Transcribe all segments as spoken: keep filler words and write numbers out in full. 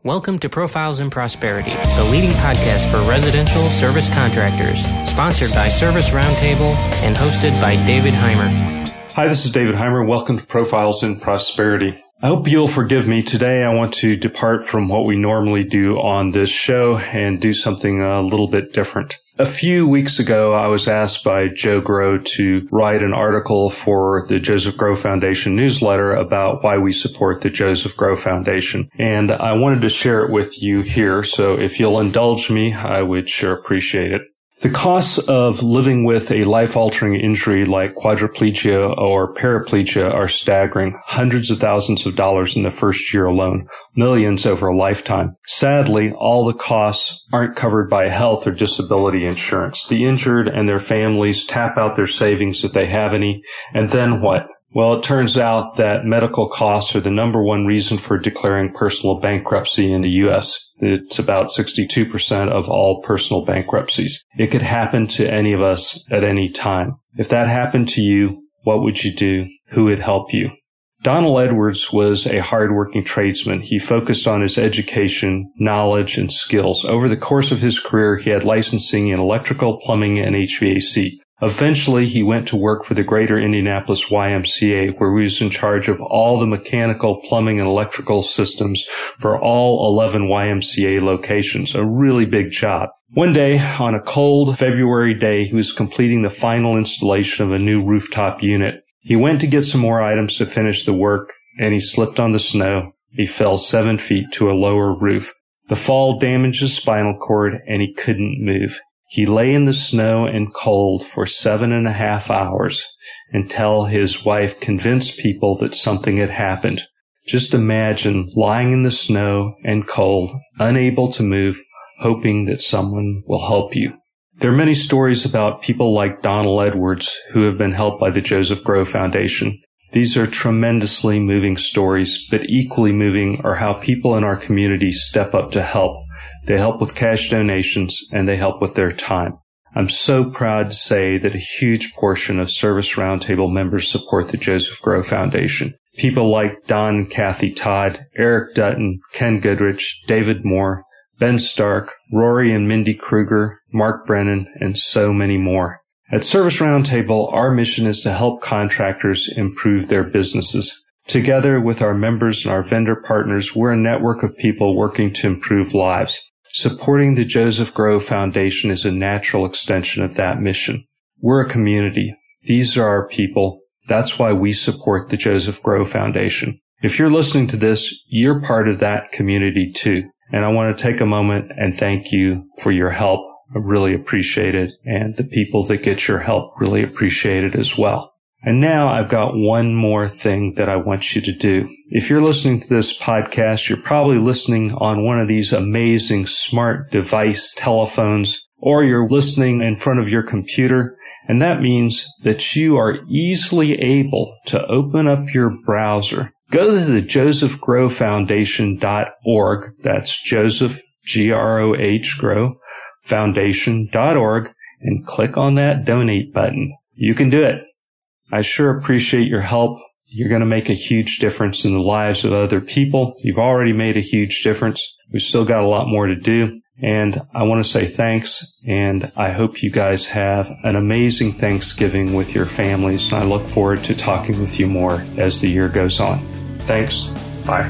Welcome to Profiles in Prosperity, the leading podcast for residential service contractors, sponsored by Service Roundtable and hosted by David Heimer. Hi, this is David Heimer. Welcome to Profiles in Prosperity. I hope you'll forgive me. Today I want to depart from what we normally do on this show and do something a little bit different. A few weeks ago, I was asked by Joe Grow to write an article for the Joseph Grow Foundation newsletter about why we support the Joseph Grow Foundation. And I wanted to share it with you here, so if you'll indulge me, I would sure appreciate it. The costs of living with a life-altering injury like quadriplegia or paraplegia are staggering, hundreds of thousands of dollars in the first year alone, millions over a lifetime. Sadly, all the costs aren't covered by health or disability insurance. The injured and their families tap out their savings if they have any, and then what? Well, it turns out that medical costs are the number one reason for declaring personal bankruptcy in the U S. It's about sixty-two percent of all personal bankruptcies. It could happen to any of us at any time. If that happened to you, what would you do? Who would help you? Donald Edwards was a hardworking tradesman. He focused on his education, knowledge, and skills. Over the course of his career, he had licensing in electrical, plumbing, and H V A C. Eventually, he went to work for the Greater Indianapolis Y M C A, where he was in charge of all the mechanical, plumbing, and electrical systems for all eleven Y M C A locations. A really big job. One day, on a cold February day, he was completing the final installation of a new rooftop unit. He went to get some more items to finish the work, and he slipped on the snow. He fell seven feet to a lower roof. The fall damaged his spinal cord, and he couldn't move. He lay in the snow and cold for seven and a half hours until his wife convinced people that something had happened. Just imagine lying in the snow and cold, unable to move, hoping that someone will help you. There are many stories about people like Donald Edwards who have been helped by the Joseph Grow Foundation. These are tremendously moving stories, but equally moving are how people in our community step up to help. They help with cash donations, and they help with their time. I'm so proud to say that a huge portion of Service Roundtable members support the Joseph Grow Foundation. People like Don and Kathy Todd, Eric Dutton, Ken Goodrich, David Moore, Ben Stark, Rory and Mindy Kruger, Mark Brennan, and so many more. At Service Roundtable, our mission is to help contractors improve their businesses. Together with our members and our vendor partners, we're a network of people working to improve lives. Supporting the Joseph Grow Foundation is a natural extension of that mission. We're a community. These are our people. That's why we support the Joseph Grow Foundation. If you're listening to this, you're part of that community too. And I want to take a moment and thank you for your help. I really appreciate it. And the people that get your help really appreciate it as well. And now I've got one more thing that I want you to do. If you're listening to this podcast, you're probably listening on one of these amazing smart device telephones, or you're listening in front of your computer. And that means that you are easily able to open up your browser. Go to the joseph grow foundation dot org. That's Joseph, G R O H, Grow, foundation dot org, and click on that donate button. You can do it. I sure appreciate your help. You're going to make a huge difference in the lives of other people. You've already made a huge difference. We've still got a lot more to do. And I want to say thanks. And I hope you guys have an amazing Thanksgiving with your families. And I look forward to talking with you more as the year goes on. Thanks. Bye.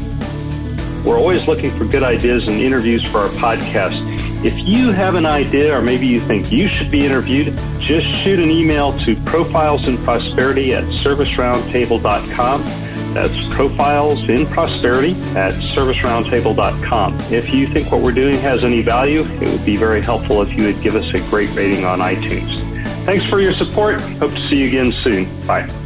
We're always looking for good ideas and interviews for our podcast. If you have an idea or maybe you think you should be interviewed, just shoot an email to profilesinprosperity at service roundtable dot com. That's profilesinprosperity at service roundtable dot com. If you think what we're doing has any value, it would be very helpful if you would give us a great rating on iTunes. Thanks for your support. Hope to see you again soon. Bye.